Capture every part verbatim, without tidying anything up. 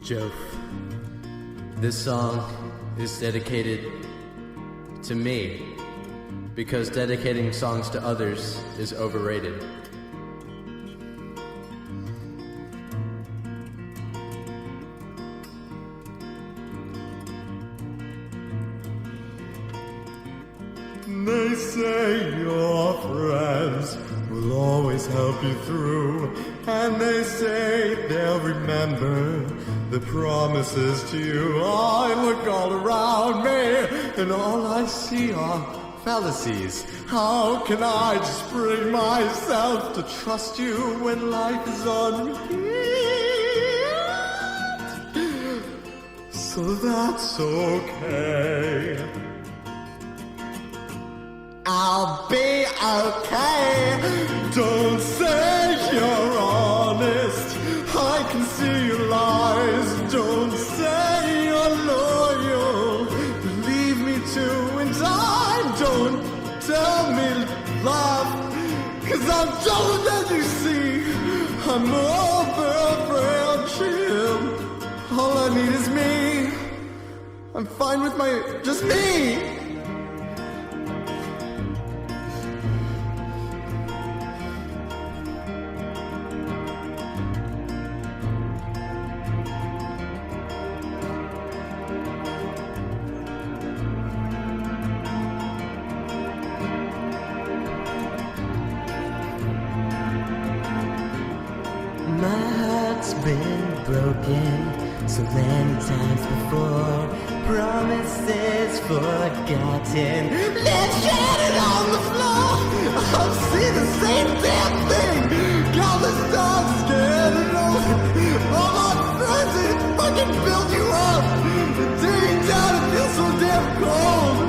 Jove, this song is dedicated to me because dedicating songs to others is overrated. They say your friends will always help you through, and they say they'll remember the promises to you. I look all around me, and all I see are fallacies. How can I just bring myself to trust you when life is on repeat? So that's okay. I'll be okay. Don't say you're honest. I can see your lies. Don't say you're loyal. Leave me to and die. Don't tell me laugh, 'cause I'm done that you see. I'm over friendship. All I need is me. I'm fine with my just me. My heart's been broken so many times before. Promises forgotten, left shattered on the floor. I've seen the same damn thing. Countless times scared and old. All my friends that fucking built you up. Digging down, it feels so damn cold.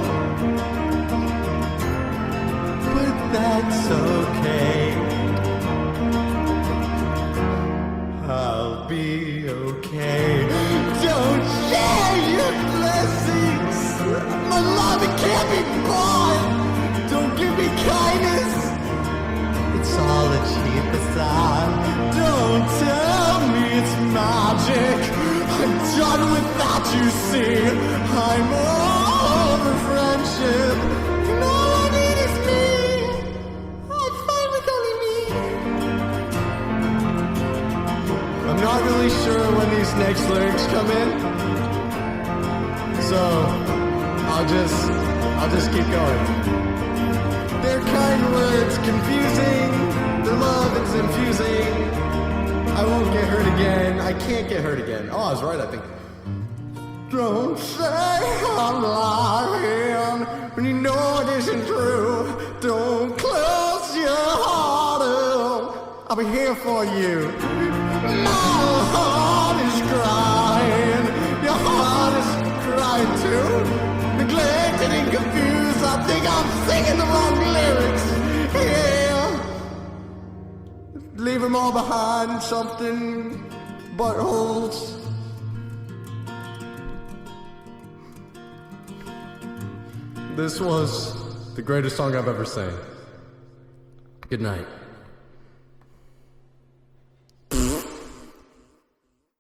But that's okay. I'll be okay. Don't share your blessings. My love, it can't be bought. Don't give me kindness. It's all a cheap facade. Don't tell me it's magic. I'm done without you, see. I'm over friendship. And all I need is me. I'm fine with only me. I'm not really sure when these next lyrics come in, so I'll just, I'll just keep going. They're kind words, confusing. The love is infusing. I won't get hurt again. I can't get hurt again. Oh, I was right, I think. Don't say I'm lying when you know it isn't true. Don't close your heart up. I'll be here for you. My heart is crying. Your heart is crying too. Neglected and confused. I think I'm singing the wrong lyrics. Yeah. Leave them all behind. Something buttholes. This was the greatest song I've ever sang. Good night.